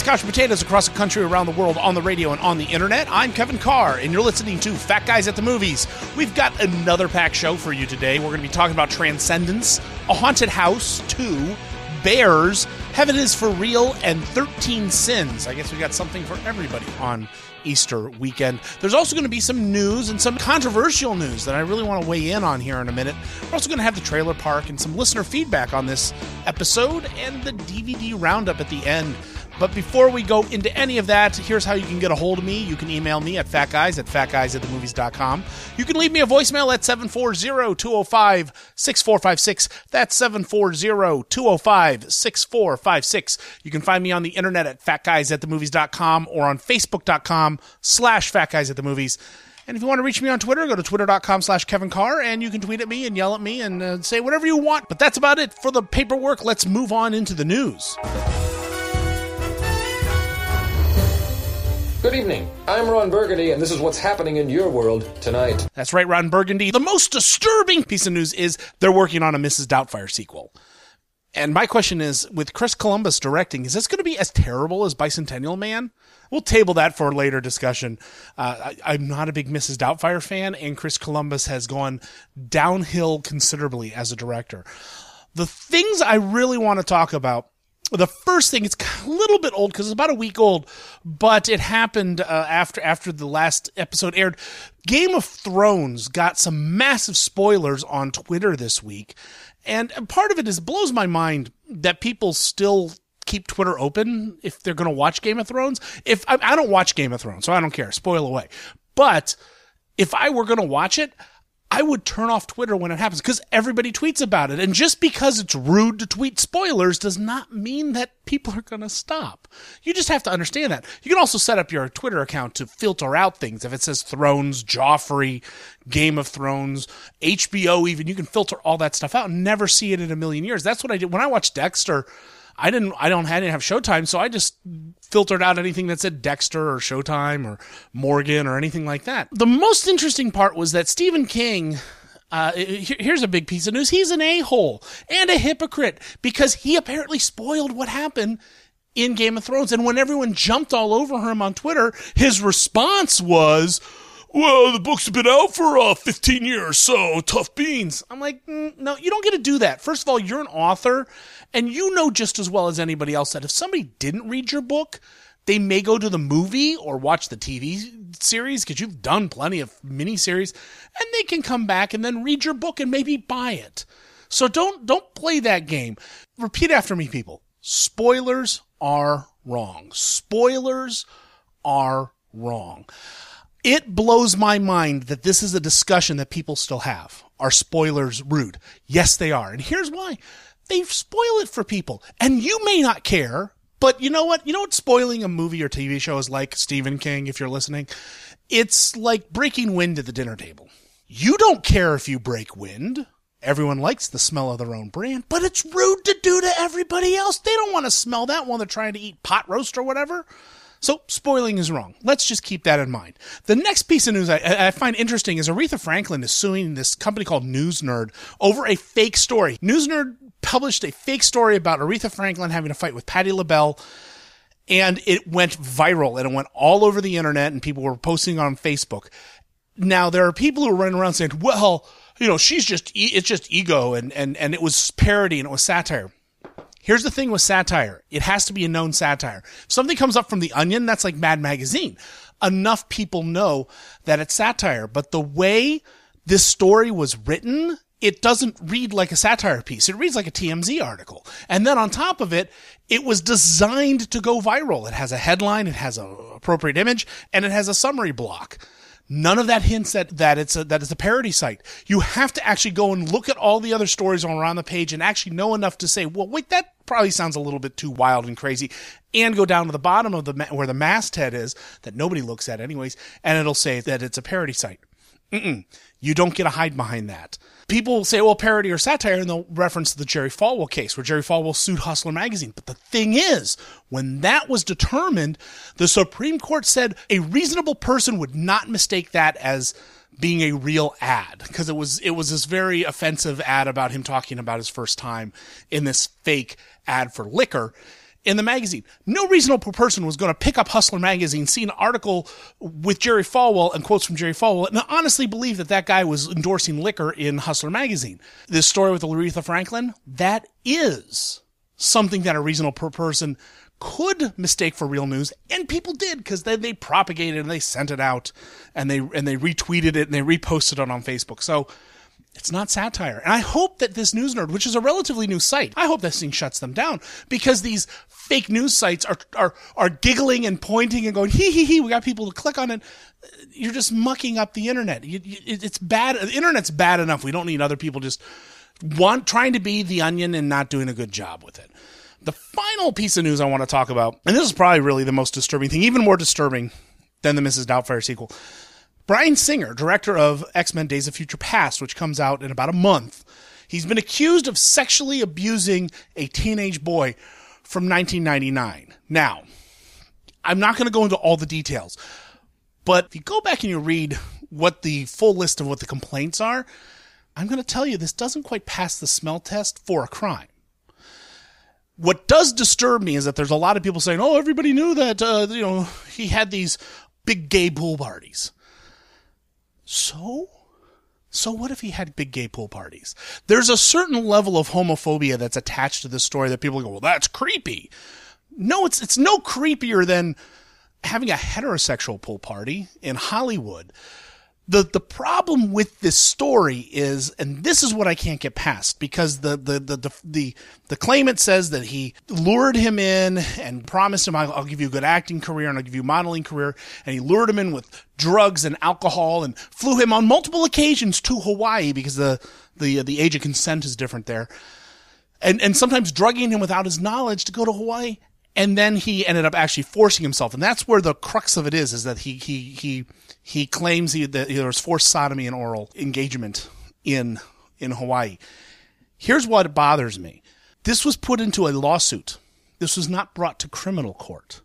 couch potatoes across the country, around the world, on the radio, and on the internet. I'm Kevin Carr, and you're listening to Fat Guys at the Movies. We've got another packed show for you today. We're going to be talking about Transcendence, A Haunted House 2, Bears, Heaven is for Real, and 13 Sins. I guess we got something for everybody on Easter weekend. There's also going to be some news and some controversial news that I really want to weigh in on here in a minute. We're also going to have the trailer park and some listener feedback on this episode and the DVD roundup at the end. But before we go into any of that, here's how you can get a hold of me. You can email me at fatguys@fatguysatthemovies.com. You can leave me a voicemail at 740-205-6456. That's 740-205-6456. You can find me on the internet at fatguysatthemovies.com or on facebook.com/fatguysatthemovies. And if you want to reach me on Twitter, go to twitter.com/Kevin Carr, and you can tweet at me and yell at me and say whatever you want. But that's about it for the paperwork. Let's move on into the news. Good evening. I'm Ron Burgundy, and this is what's happening in your world tonight. That's right, Ron Burgundy. The most disturbing piece of news is they're working on a Mrs. Doubtfire sequel. And my question is, with Chris Columbus directing, is this going to be as terrible as Bicentennial Man? We'll table that for later discussion. I'm not a big Mrs. Doubtfire fan, and Chris Columbus has gone downhill considerably as a director. The things I really want to talk about, the first thing, it's a little bit old because it's about a week old, but it happened after the last episode aired. Game of Thrones got some massive spoilers on Twitter this week, and part of it blows my mind that people still keep Twitter open if they're going to watch Game of Thrones. If I don't watch Game of Thrones, so I don't care. Spoil away. But if I were going to watch it, I would turn off Twitter when it happens because everybody tweets about it. And just because it's rude to tweet spoilers does not mean that people are going to stop. You just have to understand that. You can also set up your Twitter account to filter out things. If it says Thrones, Joffrey, Game of Thrones, HBO even, you can filter all that stuff out and never see it in a million years. That's what I did when I watched Dexter. I didn't have Showtime, so I just filtered out anything that said Dexter or Showtime or Morgan or anything like that. The most interesting part was that Stephen King, here's a big piece of news, he's an a-hole and a hypocrite because he apparently spoiled what happened in Game of Thrones. And when everyone jumped all over him on Twitter, his response was, well, the book's been out for 15 years, so tough beans. I'm like, no, you don't get to do that. First of all, you're an author, and you know just as well as anybody else that if somebody didn't read your book, they may go to the movie or watch the TV series, because you've done plenty of miniseries, and they can come back and then read your book and maybe buy it. So don't play that game. Repeat after me, people. Spoilers are wrong. Spoilers are wrong. It blows my mind that this is a discussion that people still have. Are spoilers rude? Yes, they are. And here's why. They spoil it for people. And you may not care, but you know what? You know what spoiling a movie or TV show is like, Stephen King, if you're listening? It's like breaking wind at the dinner table. You don't care if you break wind. Everyone likes the smell of their own brand, but it's rude to do to everybody else. They don't want to smell that while they're trying to eat pot roast or whatever. So, spoiling is wrong. Let's just keep that in mind. The next piece of news I find interesting is Aretha Franklin is suing this company called News Nerd over a fake story. News Nerd published a fake story about Aretha Franklin having a fight with Patti LaBelle, and it went viral, and it went all over the internet, and people were posting on Facebook. Now, there are people who are running around saying, well, you know, it's just ego, and it was parody, and it was satire. Here's the thing with satire. It has to be a known satire. If something comes up from The Onion, that's like Mad Magazine. Enough people know that it's satire. But the way this story was written, it doesn't read like a satire piece. It reads like a TMZ article. And then on top of it, it was designed to go viral. It has a headline, it has an appropriate image, and it has a summary block. None of that hints that it's a parody site. You have to actually go and look at all the other stories around the page and actually know enough to say, well, wait, that probably sounds a little bit too wild and crazy, and go down to the bottom of where the masthead is that nobody looks at anyways, and it'll say that it's a parody site. You don't get to hide behind that. People will say, well, parody or satire, and they'll reference the Jerry Falwell case where Jerry Falwell sued Hustler magazine. But the thing is, when that was determined, the Supreme Court said a reasonable person would not mistake that as being a real ad, because it was this very offensive ad about him talking about his first time in this fake ad for liquor. in the magazine. No reasonable person was going to pick up Hustler magazine, see an article with Jerry Falwell and quotes from Jerry Falwell, and honestly believe that that guy was endorsing liquor in Hustler magazine. This story with Aretha Franklin, that is something that a reasonable person could mistake for real news, and people did, because then they propagated it and they sent it out, and they retweeted it and they reposted it on Facebook. So it's not satire. And I hope that this News Nerd, which is a relatively new site, I hope this thing shuts them down, because these fake news sites are giggling and pointing and going, hee, we got people to click on it. You're just mucking up the internet. It's bad. The internet's bad enough. We don't need other people just trying to be the Onion and not doing a good job with it. The final piece of news I want to talk about, and this is probably really the most disturbing thing, even more disturbing than the Mrs. Doubtfire sequel. Bryan Singer, director of X-Men Days of Future Past, which comes out in about a month, he's been accused of sexually abusing a teenage boy from 1999. Now, I'm not going to go into all the details, but if you go back and you read what the full list of what the complaints are, I'm going to tell you this doesn't quite pass the smell test for a crime. What does disturb me is that there's a lot of people saying, oh, everybody knew that, he had these big gay pool parties. So what if he had big gay pool parties? There's a certain level of homophobia that's attached to this story that people go, well, that's creepy. No, it's no creepier than having a heterosexual pool party in Hollywood. The problem with this story is, and this is what I can't get past, because the claimant says that he lured him in and promised him, I'll give you a good acting career and I'll give you a modeling career, and he lured him in with drugs and alcohol and flew him on multiple occasions to Hawaii because the age of consent is different there, and sometimes drugging him without his knowledge to go to Hawaii. And then he ended up actually forcing himself, and that's where the crux of it is that he claims that there was forced sodomy and oral engagement in Hawaii. Here's what bothers me. This was put into a lawsuit. This was not brought to criminal court.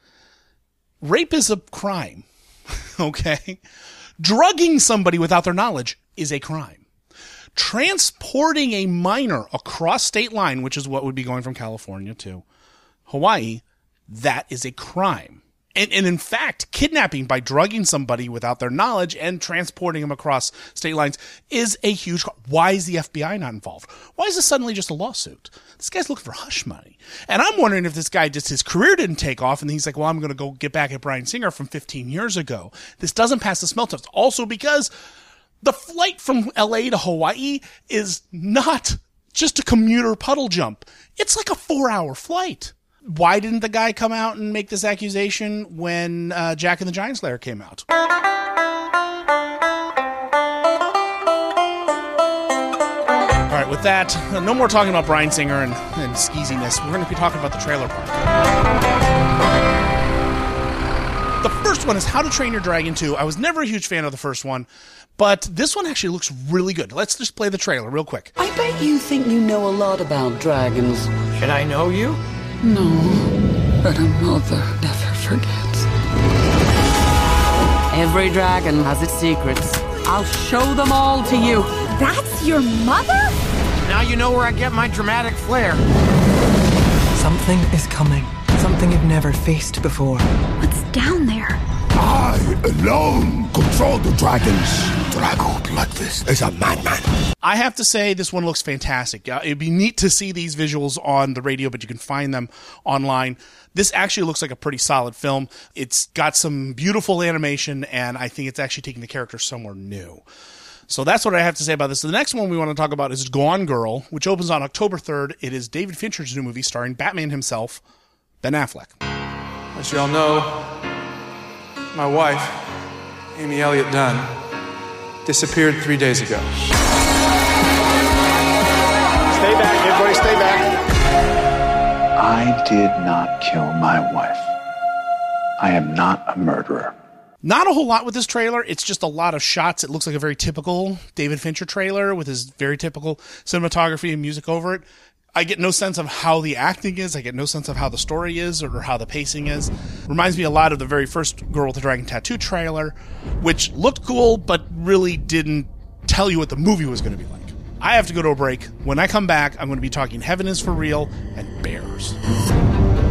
Rape is a crime, okay? Drugging somebody without their knowledge is a crime. Transporting a minor across state line, which is what would be going from California to Hawaii, that is a crime. And in fact, kidnapping by drugging somebody without their knowledge and transporting them across state lines is a huge crime. Why is the FBI not involved? Why is this suddenly just a lawsuit? This guy's looking for hush money. And I'm wondering if this guy just, his career didn't take off and he's like, well, I'm going to go get back at Bryan Singer from 15 years ago. This doesn't pass the smell test. Also because the flight from LA to Hawaii is not just a commuter puddle jump. It's like a 4-hour flight. Why didn't the guy come out and make this accusation when Jack and the Giant Slayer came out? All right, with that, no more talking about Bryan Singer and skeeziness. We're going to be talking about the trailer park. The first one is How to Train Your Dragon 2. I was never a huge fan of the first one, but this one actually looks really good. Let's just play the trailer real quick. I bet you think you know a lot about dragons. Should I know you? No, but a mother never forgets. Every dragon has its secrets. I'll show them all to you. That's your mother? Now you know where I get my dramatic flair. Something is coming. Something you've never faced before. What's down there? I alone control the dragons. Drago Bloodfist is a madman. I have to say, this one looks fantastic. It'd be neat to see these visuals on the radio, but you can find them online. This actually looks like a pretty solid film. It's got some beautiful animation, and I think it's actually taking the character somewhere new. So that's what I have to say about this. The next one we want to talk about is Gone Girl, which opens on October 3rd. It is David Fincher's new movie starring Batman himself, Ben Affleck. As you all know, my wife, Amy Elliott Dunn, disappeared 3 days ago. Stay back, everybody, stay back. I did not kill my wife. I am not a murderer. Not a whole lot with this trailer. It's just a lot of shots. It looks like a very typical David Fincher trailer with his very typical cinematography and music over it. I get no sense of how the acting is. I get no sense of how the story is or how the pacing is. Reminds me a lot of the very first Girl with the Dragon Tattoo trailer, which looked cool, but really didn't tell you what the movie was going to be like. I have to go to a break. When I come back, I'm going to be talking Heaven is for Real and Bears.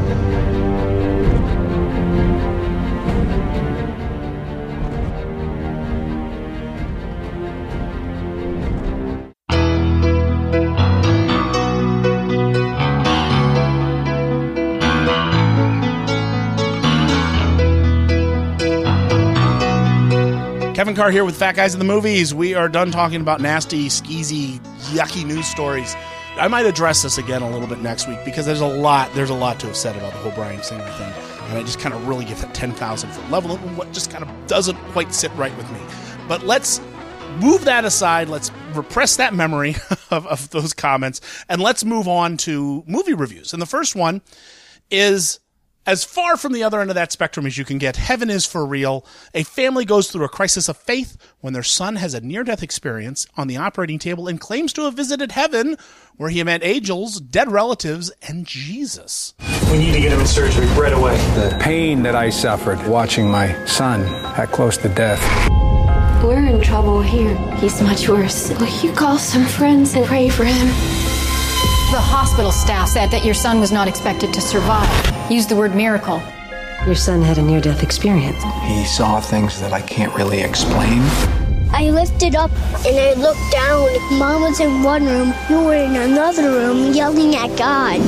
Kevin Carr here with Fat Guys in the Movies. We are done talking about nasty, skeezy, yucky news stories. I might address this again a little bit next week because there's a lot to have said about the whole Bryan Singer thing. And I just kind of really give that 10,000 foot level of what just kind of doesn't quite sit right with me. But let's move that aside. Let's repress that memory of those comments. And let's move on to movie reviews. And the first one is as far from the other end of that spectrum as you can get. Heaven is for real. A family goes through a crisis of faith when their son has a near-death experience on the operating table and claims to have visited heaven, where he met angels, dead relatives, and Jesus. We need to get him in surgery right away. The pain that I suffered watching my son that close to death. We're in trouble here. He's much worse. Will you call some friends and pray for him? The hospital staff said that your son was not expected to survive. Used the word miracle. Your son had a near-death experience. He saw things that I can't really explain. I lifted up and I looked down. Mom was in one room, you were in another room yelling at God.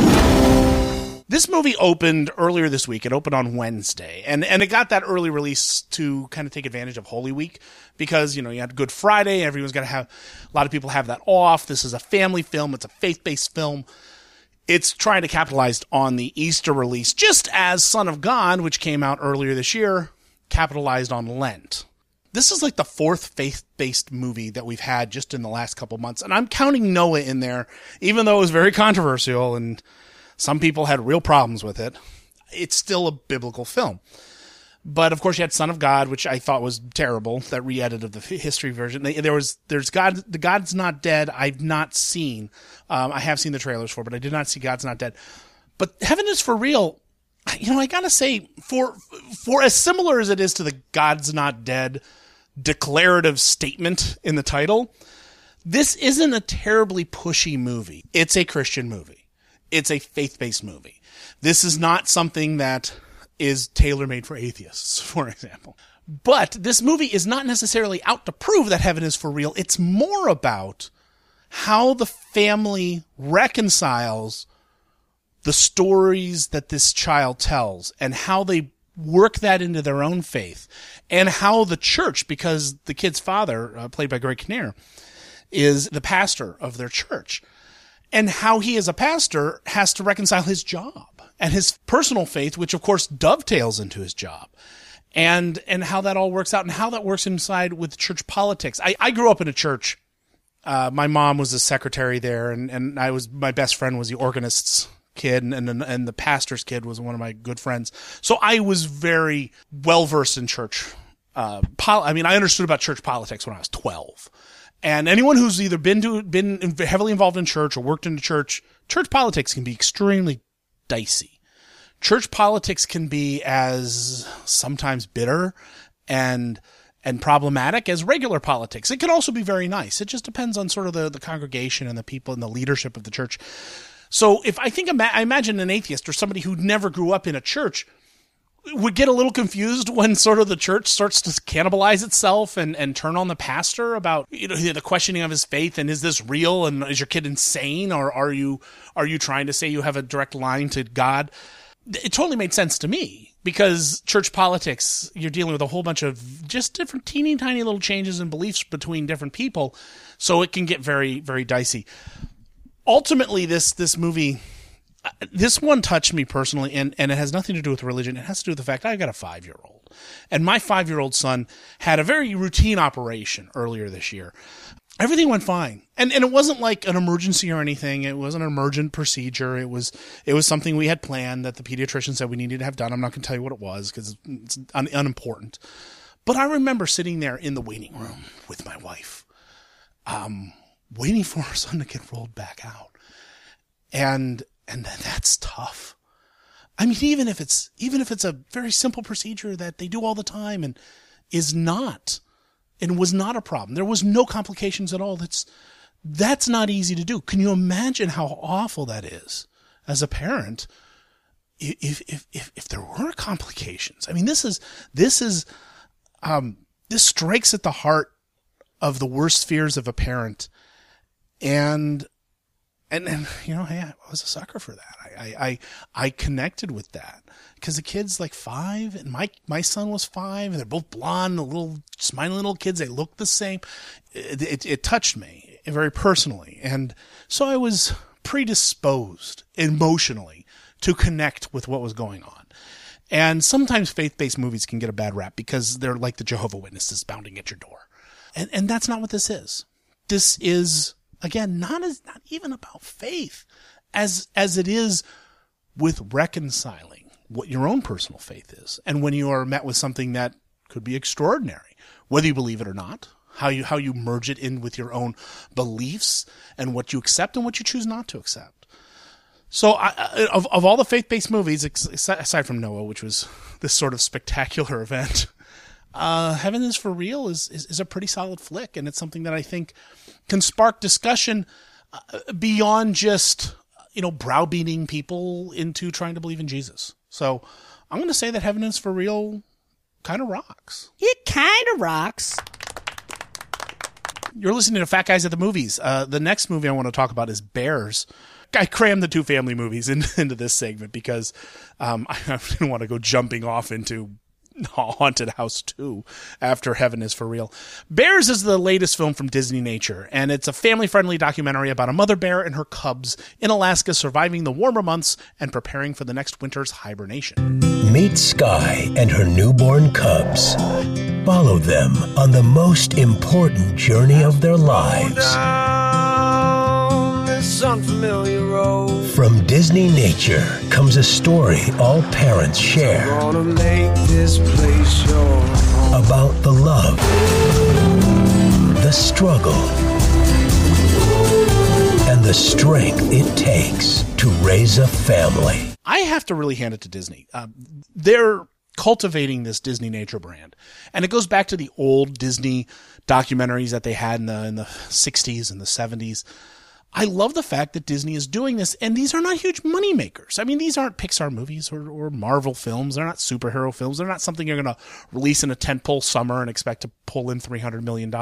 This movie opened earlier this week. It opened on Wednesday, and it got that early release to kind of take advantage of Holy Week because, you had Good Friday. Everyone's going to have, a lot of people have that off. This is a family film. It's a faith-based film. It's trying to capitalize on the Easter release, just as Son of God, which came out earlier this year, capitalized on Lent. This is like the fourth faith-based movie that we've had just in the last couple months, and I'm counting Noah in there, even though it was very controversial and some people had real problems with it. It's still a biblical film. But of course you had Son of God, which I thought was terrible, that re-edit of the history version. There's God, the God's Not Dead I've not seen. I have seen the trailers for, but I did not see God's Not Dead. But Heaven is for real. I gotta say, for as similar as it is to the God's Not Dead declarative statement in the title, this isn't a terribly pushy movie. It's a Christian movie. It's a faith-based movie. This is not something that is tailor-made for atheists, for example. But this movie is not necessarily out to prove that heaven is for real. It's more about how the family reconciles the stories that this child tells and how they work that into their own faith, and how the church, because the kid's father, played by Greg Kinnear, is the pastor of their church. And how he, as a pastor, has to reconcile his job and his personal faith, which of course dovetails into his job, and how that all works out and how that works inside with church politics. I grew up in a church. My mom was a secretary there, and my best friend was the organist's kid, and the pastor's kid was one of my good friends. So I was very well versed in church. I understood about church politics when I was 12. And anyone who's either been heavily involved in church or worked in church politics can be extremely dicey. Church politics can be as sometimes bitter and problematic as regular politics. It can also be very nice. It just depends on sort of the congregation and the people and the leadership of the church. So I imagine an atheist or somebody who never grew up in a church would get a little confused when sort of the church starts to cannibalize itself and turn on the pastor about, the questioning of his faith, and is this real, and is your kid insane, or are you trying to say you have a direct line to God? It totally made sense to me, because church politics, you're dealing with a whole bunch of just different teeny tiny little changes in beliefs between different people, so it can get very, very dicey. Ultimately, this movie, this one touched me personally, and it has nothing to do with religion. It has to do with the fact I've got a 5-year-old. And my 5-year-old son had a very routine operation earlier this year. Everything went fine. And it wasn't like an emergency or anything. It wasn't an emergent procedure. It was something we had planned that the pediatrician said we needed to have done. I'm not going to tell you what it was because it's unimportant. But I remember sitting there in the waiting room with my wife, waiting for our son to get rolled back out. And that's tough. I mean, even if it's a very simple procedure that they do all the time and was not a problem. There was no complications at all. That's not easy to do. Can you imagine how awful that is as a parent if there were complications? I mean, this strikes at the heart of the worst fears of a parent, and And hey, I was a sucker for that. I connected with that because the kid's like 5 and my son was 5 and they're both blonde, little smiling little kids. They look the same. It touched me very personally. And so I was predisposed emotionally to connect with what was going on. And sometimes faith-based movies can get a bad rap because they're like the Jehovah's Witnesses pounding at your door. And that's not what this is. This is, again, not even about faith as it is with reconciling what your own personal faith is. And when you are met with something that could be extraordinary, whether you believe it or not, how you merge it in with your own beliefs and what you accept and what you choose not to accept. So of all the faith-based movies, aside from Noah, which was this sort of spectacular event, Heaven is for Real is a pretty solid flick, and it's something that I think can spark discussion beyond just, browbeating people into trying to believe in Jesus. So I'm going to say that Heaven is for Real kind of rocks. It kind of rocks. You're listening to Fat Guys at the Movies. The next movie I want to talk about is Bears. I crammed the 2 family movies into this segment because I didn't want to go jumping off into Haunted House 2 after Heaven is for Real. Bears is the latest film from Disney Nature, and it's a family-friendly documentary about a mother bear and her cubs in Alaska surviving the warmer months and preparing for the next winter's hibernation. Meet Sky and her newborn cubs. Follow them on the most important journey of their lives. Unfamiliar road. From Disney Nature comes a story all parents share make this place your home. About the love, the struggle, and the strength it takes to raise a family. I have to really hand it to Disney. They're cultivating this Disney Nature brand, and it goes back to the old Disney documentaries that they had in the 60s and the 70s. I love the fact that Disney is doing this, and these are not huge money makers. I mean, these aren't Pixar movies or Marvel films. They're not superhero films. They're not something you're going to release in a tentpole summer and expect to pull in $300 million.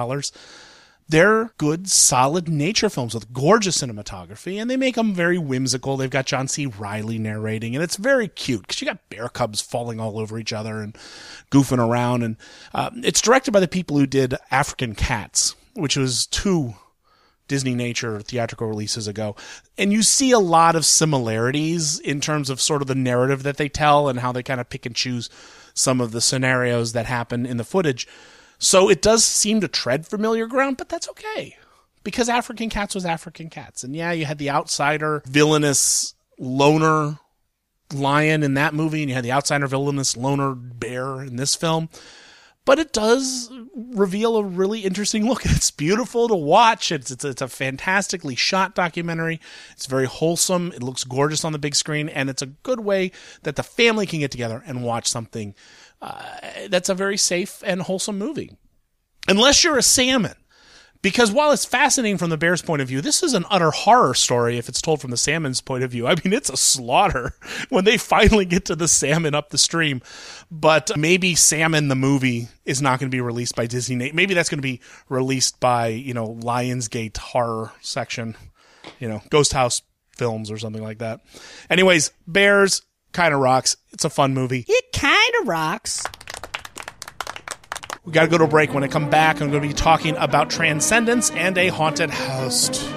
They're good, solid nature films with gorgeous cinematography, and they make them very whimsical. They've got John C. Reilly narrating, and it's very cute because you got bear cubs falling all over each other and goofing around. And it's directed by the people who did African Cats, which was 2 Disney Nature theatrical releases ago. And you see a lot of similarities in terms of sort of the narrative that they tell and how they kind of pick and choose some of the scenarios that happen in the footage. So it does seem to tread familiar ground, but that's okay. Because African Cats was African Cats. And yeah, you had the outsider, villainous loner lion in that movie, and you had the outsider, villainous loner bear in this film. But it does reveal a really interesting look. It's beautiful to watch. It's a fantastically shot documentary. It's very wholesome. It looks gorgeous on the big screen, and it's a good way that the family can get together and watch something that's a very safe and wholesome movie. Unless you're a salmon. Because while it's fascinating from the bear's point of view, this is an utter horror story if it's told from the salmon's point of view. I mean, it's a slaughter when they finally get to the salmon up the stream. But maybe Salmon the movie is not going to be released by Disney. Maybe that's going to be released by, Lionsgate horror section, Ghost House Films or something like that. Anyways, Bears kind of rocks. It's a fun movie. It kind of rocks. We got to go to a break. When I come back, I'm going to be talking about Transcendence and A Haunted House 2.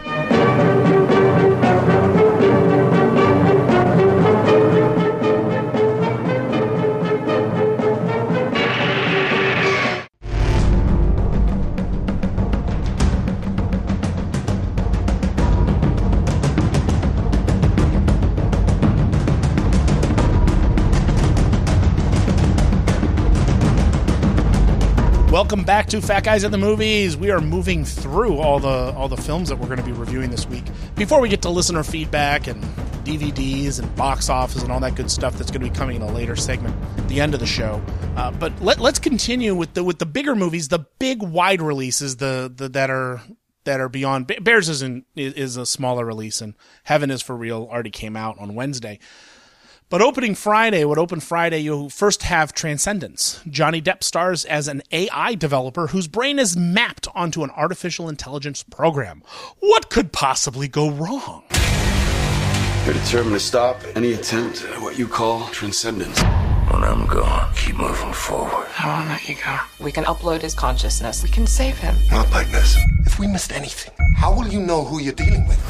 Welcome back to Fat Guys at the Movies. We are moving through all the films that we're going to be reviewing this week. Before we get to listener feedback and DVDs and box office and all that good stuff that's going to be coming in a later segment at the end of the show. But let's continue with the bigger movies, the big wide releases, that are beyond. Bears is a smaller release, and Heaven is for Real already came out on Wednesday. But opening Friday, you first have Transcendence. Johnny Depp stars as an AI developer whose brain is mapped onto an artificial intelligence program. What could possibly go wrong? You're determined to stop any attempt at what you call transcendence. When I'm gone, keep moving forward. I won't let you go. We can upload his consciousness. We can save him. Not like this. If we missed anything, how will you know who you're dealing with?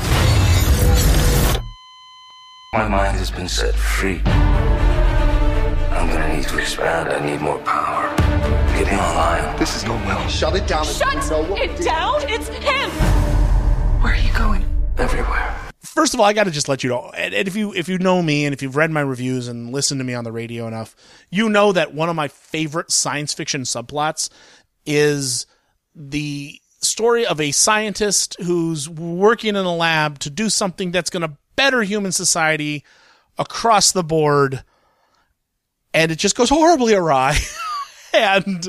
My mind has been set free. I'm gonna need to expand. I need more power. Get me online. This is going well. Shut it down. Shut it down? It's him! Where are you going? Everywhere. First of all, I got to just let you know, and if you know me and if you've read my reviews and listened to me on the radio enough, you know that one of my favorite science fiction subplots is the story of a scientist who's working in a lab to do something that's going to better human society across the board, and it just goes horribly awry. And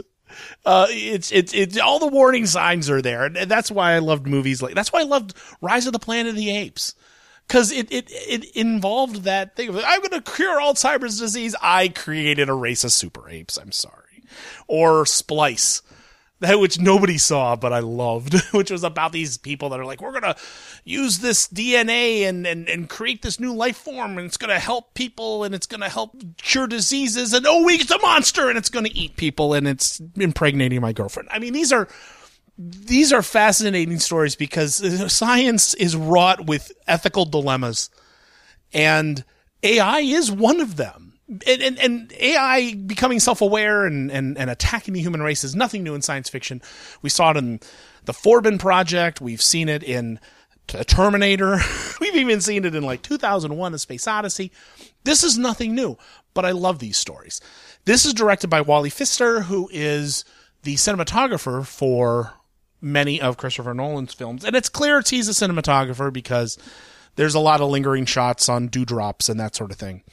it's all the warning signs are there, and that's why I loved movies that's why I loved Rise of the Planet of the Apes, because it involved that thing of, I'm going to cure Alzheimer's disease. I created a race of super apes. I'm sorry. Or Splice, which nobody saw, but I loved, which was about these people that are like, we're going to use this DNA and create this new life form, and it's going to help people, and it's going to help cure diseases, and it's a monster, and it's going to eat people, and it's impregnating my girlfriend. I mean, these are fascinating stories because science is wrought with ethical dilemmas, and AI is one of them. And AI becoming self-aware and attacking the human race is nothing new in science fiction. We saw it in the Forbin Project. We've seen it in Terminator. We've even seen it in 2001: A Space Odyssey. This is nothing new, but I love these stories. This is directed by Wally Pfister, who is the cinematographer for many of Christopher Nolan's films. And it's clear he's a cinematographer because there's a lot of lingering shots on dewdrops and that sort of thing.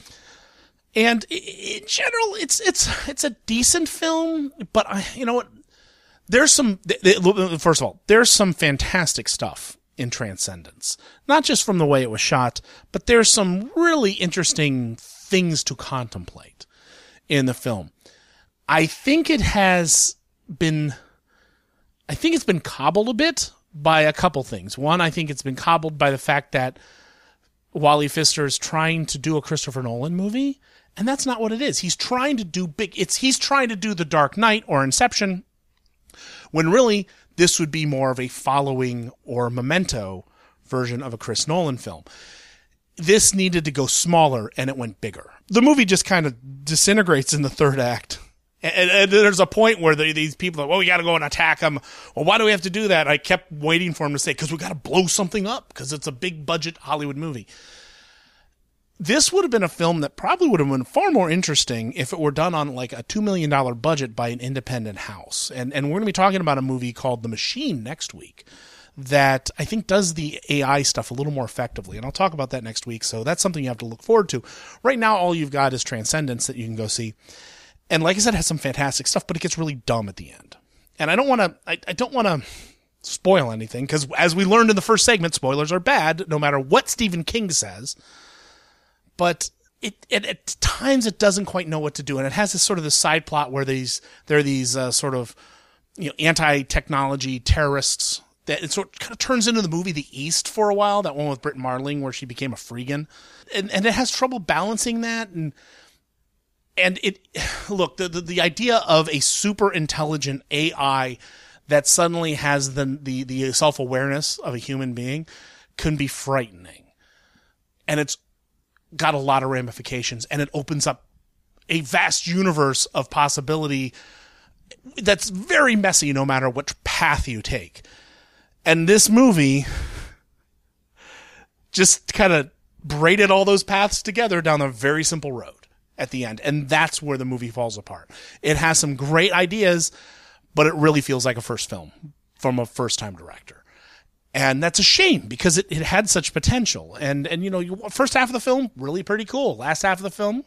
And in general, it's a decent film, but you know what? First of all, there's some fantastic stuff in Transcendence. Not just from the way it was shot, but there's some really interesting things to contemplate in the film. I think it's been cobbled a bit by a couple things. One, I think it's been cobbled by the fact that Wally Pfister is trying to do a Christopher Nolan movie. And that's not what it is. He's trying to do big. He's trying to do The Dark Knight or Inception, when really this would be more of a following or Memento version of a Chris Nolan film. This needed to go smaller, and it went bigger. The movie just kind of disintegrates in the third act. And there's a point where these people are, we got to go and attack them. Well, why do we have to do that? I kept waiting for him to say, because we got to blow something up, because it's a big budget Hollywood movie. This would have been a film that probably would have been far more interesting if it were done on a $2 million budget by an independent house. And we're going to be talking about a movie called The Machine next week that I think does the AI stuff a little more effectively. And I'll talk about that next week. So that's something you have to look forward to. Right now, all you've got is Transcendence that you can go see. And like I said, it has some fantastic stuff, but it gets really dumb at the end. And I don't want to spoil anything, because as we learned in the first segment, spoilers are bad no matter what Stephen King says. But at times it doesn't quite know what to do, and it has this sort of this side plot where there are these sort of anti-technology terrorists that it sort of kind of turns into the movie The East for a while, that one with Brit Marling where she became a freegan, and it has trouble balancing that, and the idea of a super intelligent AI that suddenly has the self-awareness of a human being can be frightening, and it's got a lot of ramifications, and it opens up a vast universe of possibility that's very messy no matter which path you take. And this movie just kind of braided all those paths together down a very simple road at the end, and that's where the movie falls apart. It has some great ideas, but it really feels like a first film from a first-time director. And that's a shame, because it had such potential. And first half of the film, really pretty cool. Last half of the film,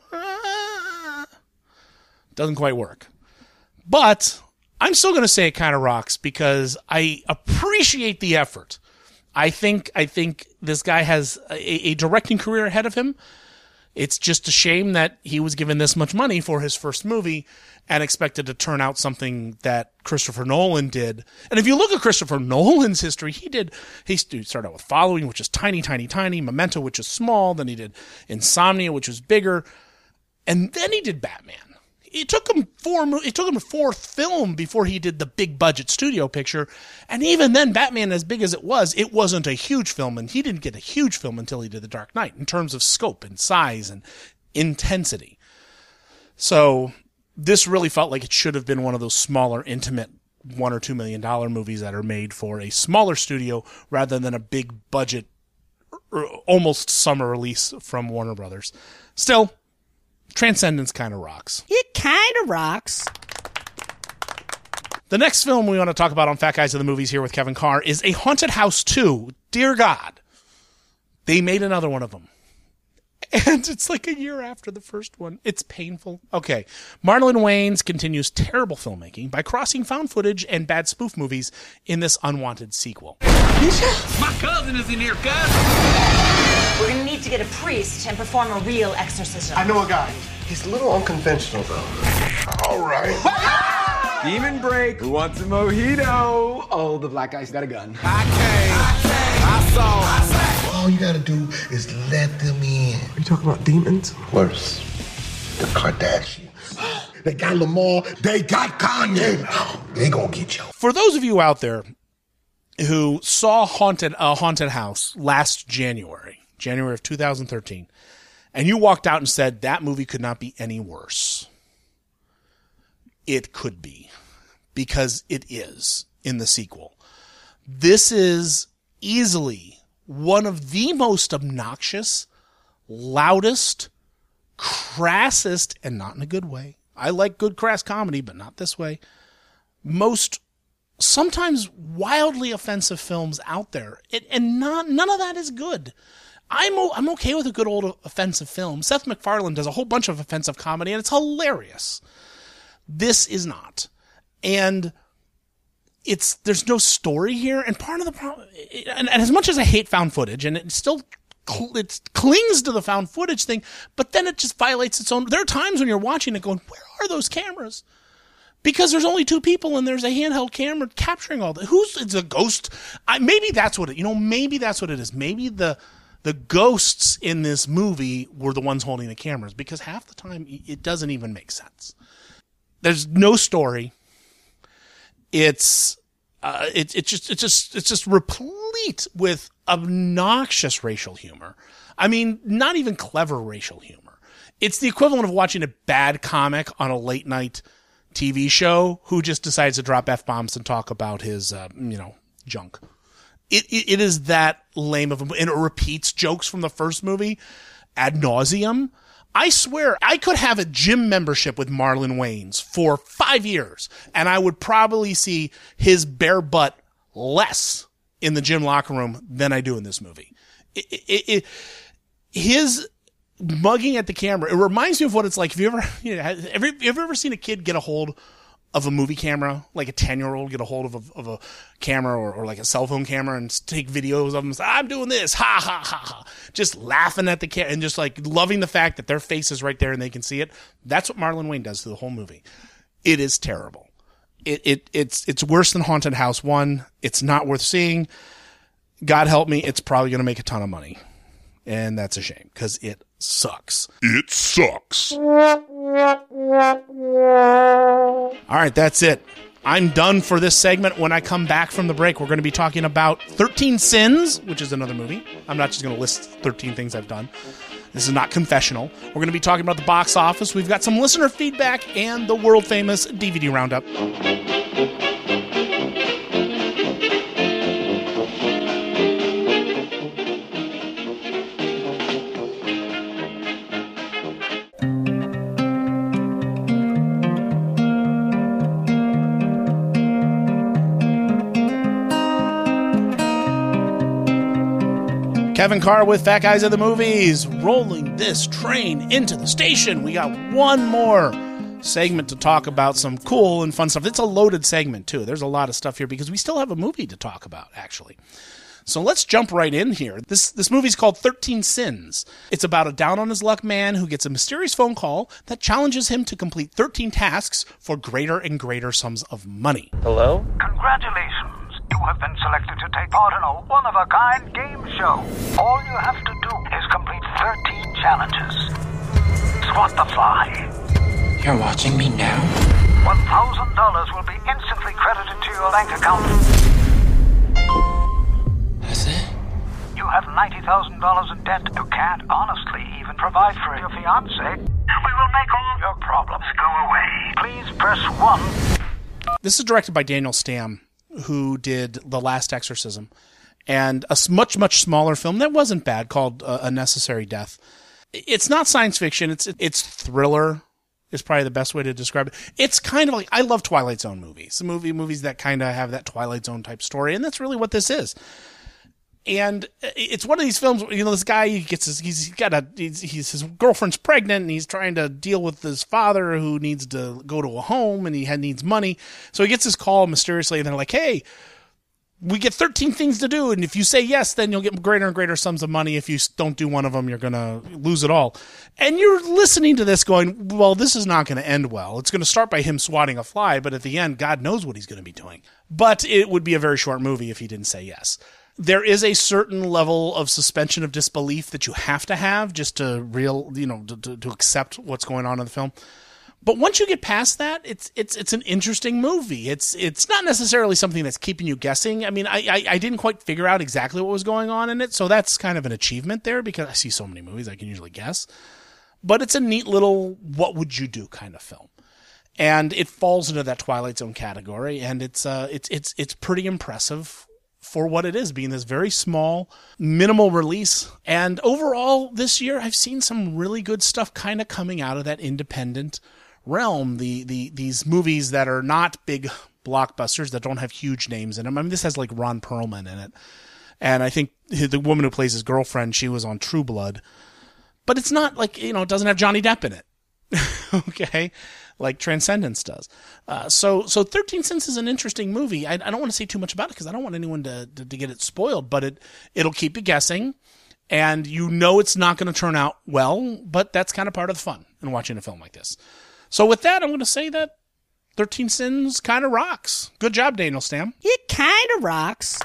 doesn't quite work. But I'm still going to say it kind of rocks, because I appreciate the effort. I think this guy has a directing career ahead of him. It's just a shame that he was given this much money for his first movie and expected to turn out something that Christopher Nolan did. And if you look at Christopher Nolan's history, he started out with Following, which is tiny, tiny, tiny, Memento, which is small, then he did Insomnia, which was bigger, and then he did Batman. It took him a fourth film before he did the big budget studio picture. And even then, Batman, as big as it wasn't a huge film. And he didn't get a huge film until he did The Dark Knight in terms of scope and size and intensity. So this really felt like it should have been one of those smaller, intimate $1 or $2 million movies that are made for a smaller studio rather than a big budget, almost summer release from Warner Brothers. Still, Transcendence kind of rocks. It kind of rocks. The next film we want to talk about on Fat Guys of the Movies here with Kevin Carr is A Haunted House 2. Dear God, they made another one of them. And it's like a year after the first one. It's painful. Okay. Marlon Wayans continues terrible filmmaking by crossing found footage and bad spoof movies in this unwanted sequel. My cousin is in here, cuz. We're gonna need to get a priest and perform a real exorcism. I know a guy. He's a little unconventional, though. All right. Demon break. Who wants a mojito? Oh, the black guy's got a gun. I saw. All you gotta do is let them in. You talking about demons? Worse, the Kardashians. They got Lamar. They got Kanye. They gonna get you. For those of you out there who saw A Haunted House last January of 2013, and you walked out and said that movie could not be any worse. It could be, because it is in the sequel. This is easily one of the most obnoxious, loudest, crassest, and not in a good way. I like good crass comedy, but not this way. Most sometimes wildly offensive films out there. None of that is good. I'm okay with a good old offensive film. Seth MacFarlane does a whole bunch of offensive comedy, and it's hilarious. This is not. And there's no story here, and part of the problem, and as much as I hate found footage, and it still it clings to the found footage thing, but then it just violates its own. There are times when you're watching it going, where are those cameras? Because there's only two people and there's a handheld camera capturing all that. It's a ghost? Maybe that's what maybe that's what it is. Maybe the ghosts in this movie were the ones holding the cameras, because half the time it doesn't even make sense. There's no story. It's just replete with obnoxious racial humor. I mean, not even clever racial humor. It's the equivalent of watching a bad comic on a late night TV show who just decides to drop F-bombs and talk about his, junk. It is that lame of a, and it repeats jokes from the first movie ad nauseum. I swear I could have a gym membership with Marlon Wayans for 5 years, and I would probably see his bare butt less in the gym locker room than I do in this movie. His mugging at the camera, it reminds me of what it's like. Have you ever seen a kid get a hold of a movie camera, like a 10-year-old get a hold of a camera or like a cell phone camera and take videos of them and say, I'm doing this, ha, ha, ha, ha. Just laughing at the camera and just like loving the fact that their face is right there and they can see it. That's what Marlon Wayans does through the whole movie. It is terrible. It's worse than Haunted House 1. It's not worth seeing. God help me, it's probably going to make a ton of money. And that's a shame, because it sucks. It sucks. All right, that's it. I'm done for this segment. When I come back from the break, we're going to be talking about 13 Sins, which is another movie. I'm not just going to list 13 things I've done. This is not confessional. We're going to be talking about the box office. We've got some listener feedback and the world-famous DVD roundup. Kevin Carr with Fat Guys of the Movies, rolling this train into the station. We got one more segment to talk about some cool and fun stuff. It's a loaded segment, too. There's a lot of stuff here because we still have a movie to talk about, actually. So let's jump right in here. This movie's called 13 Sins. It's about a down-on-his-luck man who gets a mysterious phone call that challenges him to complete 13 tasks for greater and greater sums of money. Hello? Congratulations. You have been selected to take part in a one-of-a-kind game show. All you have to do is complete 13 challenges. Swat the fly. You're watching me now? $1,000 will be instantly credited to your bank account. That's it? You have $90,000 in debt. You can't honestly even provide for your fiancé. We will make all your problems go away. Please press 1. This is directed by Daniel Stamm, who did The Last Exorcism, and a much, much smaller film that wasn't bad called A Necessary Death. It's not science fiction. It's thriller is probably the best way to describe it. It's kind of like, I love Twilight Zone movies. Movies that kind of have that Twilight Zone type story, and that's really what this is. And it's one of these films, this guy, he's his girlfriend's pregnant, and he's trying to deal with his father who needs to go to a home, and he needs money. So he gets this call mysteriously, and they're like, hey, we get 13 things to do, and if you say yes, then you'll get greater and greater sums of money. If you don't do one of them, you're going to lose it all. And you're listening to this going, well, this is not going to end well. It's going to start by him swatting a fly, but at the end, God knows what he's going to be doing. But it would be a very short movie if he didn't say yes. There is a certain level of suspension of disbelief that you have to have just to to accept what's going on in the film. But once you get past that, it's an interesting movie. It's not necessarily something that's keeping you guessing. I mean, I didn't quite figure out exactly what was going on in it, so that's kind of an achievement there because I see so many movies I can usually guess. But it's a neat little what would you do kind of film. And it falls into that Twilight Zone category, and it's pretty impressive for what it is, being this very small, minimal release. And overall, this year, I've seen some really good stuff kind of coming out of that independent realm. These movies that are not big blockbusters, that don't have huge names in them. I mean, this has like Ron Perlman in it. And I think the woman who plays his girlfriend, she was on True Blood. But it's not like, it doesn't have Johnny Depp in it. Okay? Like Transcendence does. So 13 Sins is an interesting movie. I don't want to say too much about it because I don't want anyone to get it spoiled, but it'll keep you guessing, and it's not going to turn out well, but that's kind of part of the fun in watching a film like this. So with that, I'm going to say that 13 Sins kind of rocks. Good job, Daniel Stamm. It kind of rocks.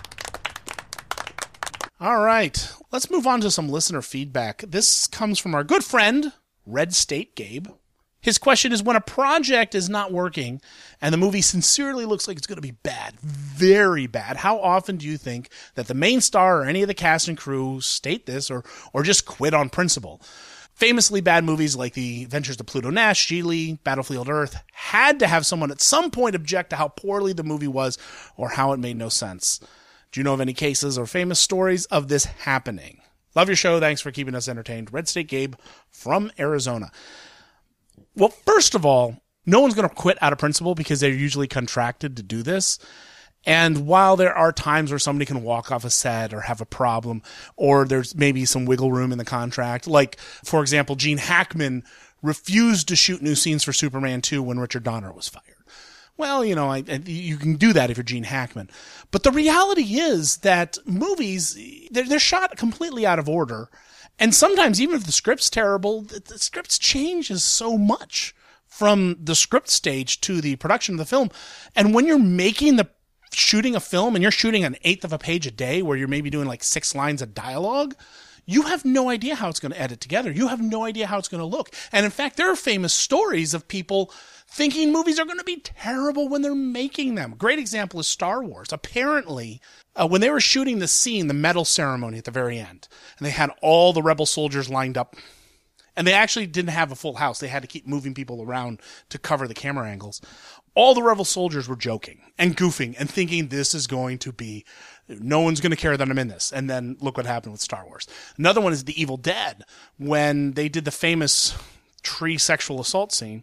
All right, let's move on to some listener feedback. This comes from our good friend, Red State Gabe. His question is, when a project is not working and the movie sincerely looks like it's going to be bad, very bad, how often do you think that the main star or any of the cast and crew state this or just quit on principle? Famously bad movies like The Adventures of Pluto Nash, Geely, Battlefield Earth had to have someone at some point object to how poorly the movie was or how it made no sense. Do you know of any cases or famous stories of this happening? Love your show. Thanks for keeping us entertained. Red State Gabe from Arizona. Well, first of all, no one's going to quit out of principle because they're usually contracted to do this. And while there are times where somebody can walk off a set or have a problem, or there's maybe some wiggle room in the contract, like, for example, Gene Hackman refused to shoot new scenes for Superman 2 when Richard Donner was fired. Well, you can do that if you're Gene Hackman. But the reality is that movies, they're shot completely out of order. And sometimes, even if the script's terrible, the script changes so much from the script stage to the production of the film. And when you're shooting a film and you're shooting an eighth of a page a day where you're maybe doing like 6 lines of dialogue, you have no idea how it's going to edit together. You have no idea how it's going to look. And in fact, there are famous stories of people thinking movies are going to be terrible when they're making them. A great example is Star Wars. Apparently, when they were shooting the scene, the medal ceremony at the very end, and they had all the rebel soldiers lined up, and they actually didn't have a full house. They had to keep moving people around to cover the camera angles. All the rebel soldiers were joking and goofing and thinking this is going to be, no one's going to care that I'm in this. And then look what happened with Star Wars. Another one is The Evil Dead, when they did the famous tree sexual assault scene.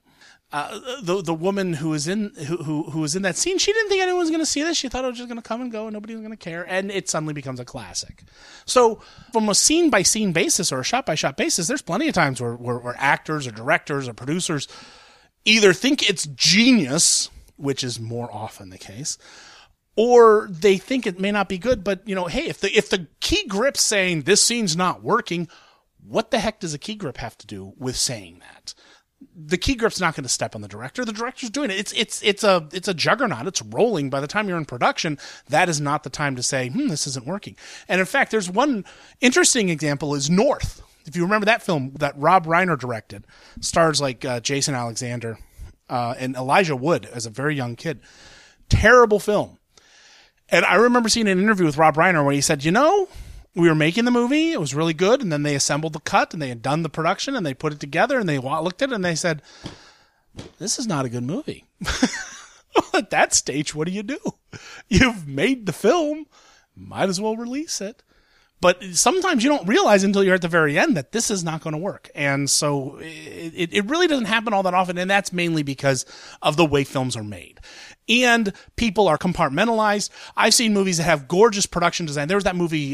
The woman who was in that scene, she didn't think anyone was going to see this. She thought it was just going to come and go and nobody was going to care. And it suddenly becomes a classic. So from a scene by scene basis or a shot by shot basis, there's plenty of times where actors or directors or producers either think it's genius, which is more often the case, or they think it may not be good, but hey, if the key grip's saying this scene's not working, what the heck does a key grip have to do with saying that? The key grip's not going to step on the director. The director's doing it. It's a juggernaut. It's rolling. By the time you're in production, that is not the time to say, this isn't working. And in fact, there's one interesting example is North. If you remember that film that Rob Reiner directed, stars like Jason Alexander and Elijah Wood as a very young kid. Terrible film. And I remember seeing an interview with Rob Reiner where he said, we were making the movie, it was really good, and then they assembled the cut, and they had done the production, and they put it together, and they looked at it, and they said, this is not a good movie. At that stage, what do? You've made the film, might as well release it. But sometimes you don't realize until you're at the very end that this is not going to work. And so it really doesn't happen all that often, and that's mainly because of the way films are made. And people are compartmentalized. I've seen movies that have gorgeous production design. There was that movie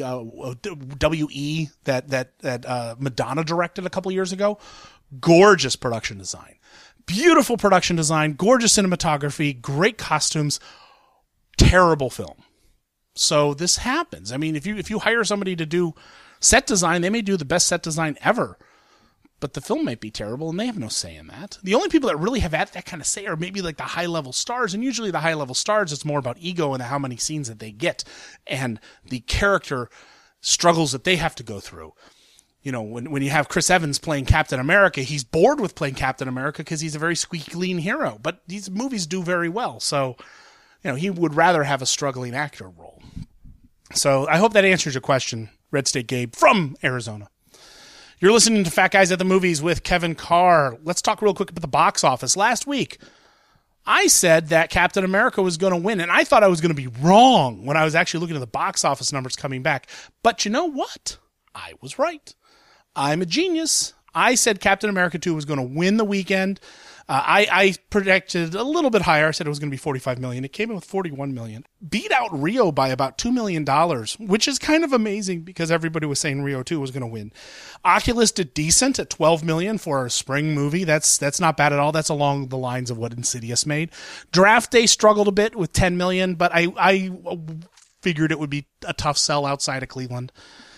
W.E. that Madonna directed a couple years ago. Gorgeous production design. Beautiful production design, gorgeous cinematography, great costumes, terrible film. So this happens. I mean, if you hire somebody to do set design, they may do the best set design ever, but the film might be terrible, and they have no say in that. The only people that really have that kind of say are maybe like the high-level stars, and usually the high-level stars, it's more about ego and how many scenes that they get, and the character struggles that they have to go through. When you have Chris Evans playing Captain America, he's bored with playing Captain America because he's a very squeaky clean hero, but these movies do very well, so he would rather have a struggling actor role. So I hope that answers your question, Red State Gabe from Arizona. You're listening to Fat Guys at the Movies with Kevin Carr. Let's talk real quick about the box office. Last week, I said that Captain America was going to win, and I thought I was going to be wrong when I was actually looking at the box office numbers coming back. But you know what? I was right. I'm a genius. I said Captain America 2 was going to win the weekend. I predicted a little bit higher. I said it was going to be $45 million. It came in with $41 million. Beat out Rio by about $2 million, which is kind of amazing because everybody was saying Rio 2 was going to win. Oculus did decent at $12 million for a spring movie. That's not bad at all. That's along the lines of what Insidious made. Draft Day struggled a bit with $10 million, but I figured it would be a tough sell outside of Cleveland.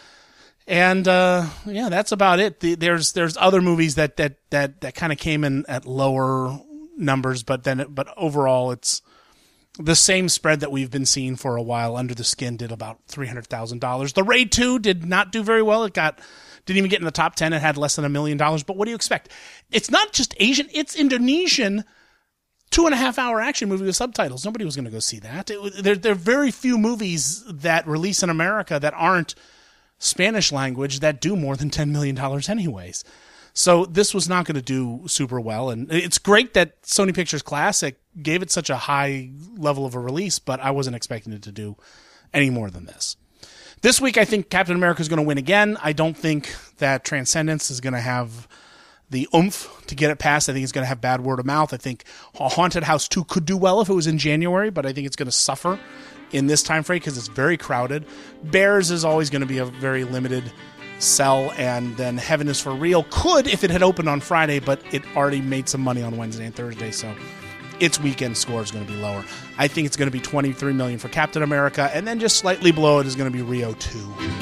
And that's about it. There's other movies that kind of came in at lower numbers, but overall it's the same spread that we've been seeing for a while. Under the Skin did about $300,000. The Raid 2 did not do very well. Didn't even get in the top 10. It had less than $1 million. But what do you expect? It's not just Asian. It's Indonesian. 2.5-hour action movie with subtitles. Nobody was going to go see that. There are very few movies that release in America that aren't Spanish language that do more than $10 million anyways. So this was not going to do super well. And it's great that Sony Pictures Classic gave it such a high level of a release, but I wasn't expecting it to do any more than this. This week, I think Captain America is going to win again. I don't think that Transcendence is going to have the oomph to get it past. I think it's going to have bad word of mouth. I think Haunted House 2 could do well if it was in January, but I think it's going to suffer in this time frame because it's very crowded. Bears is always going to be a very limited sell, and then Heaven is for Real could if it had opened on Friday, but it already made some money on Wednesday and Thursday, so its weekend score is going to be lower. I think it's going to be $23 million for Captain America, and then just slightly below it is going to be Rio 2.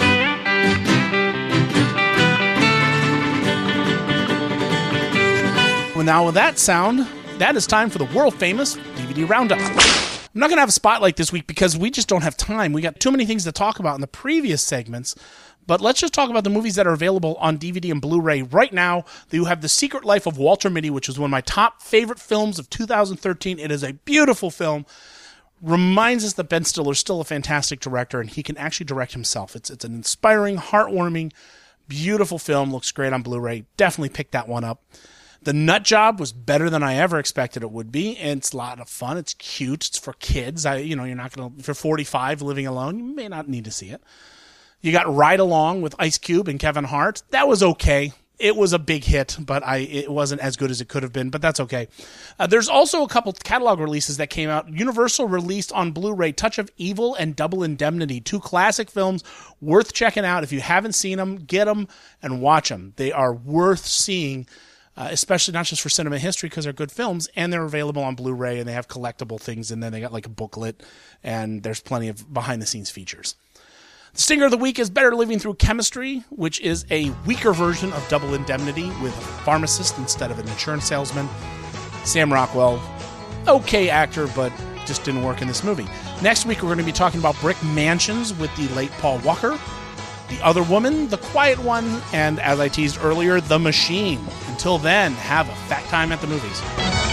Well, now with that sound, that is time for the world-famous DVD Roundup. I'm not going to have a spotlight this week because we just don't have time. We got too many things to talk about in the previous segments. But let's just talk about the movies that are available on DVD and Blu-ray right now. You have The Secret Life of Walter Mitty, which is one of my top favorite films of 2013. It is a beautiful film. Reminds us that Ben Stiller is still a fantastic director, and he can actually direct himself. It's an inspiring, heartwarming, beautiful film. Looks great on Blu-ray. Definitely pick that one up. The Nut Job was better than I ever expected it would be, and it's a lot of fun. It's cute. It's for kids. You're not going to, if you're 45 living alone, you may not need to see it. You got Ride Along with Ice Cube and Kevin Hart. That was okay. It was a big hit, but it wasn't as good as it could have been, but that's okay. There's also a couple catalog releases that came out. Universal released on Blu-ray Touch of Evil and Double Indemnity, 2 classic films worth checking out. If you haven't seen them, get them and watch them. They are worth seeing. especially not just for cinema history because they're good films, and they're available on Blu-ray, and they have collectible things, and then they got like a booklet, and there's plenty of behind-the-scenes features. The stinger of the week is Better Living Through Chemistry, which is a weaker version of Double Indemnity with a pharmacist instead of an insurance salesman. Sam Rockwell, okay actor, but just didn't work in this movie. Next week, we're going to be talking about Brick Mansions with the late Paul Walker, The Other Woman, The Quiet One, and as I teased earlier, The Machine. Until then, have a fat time at the movies.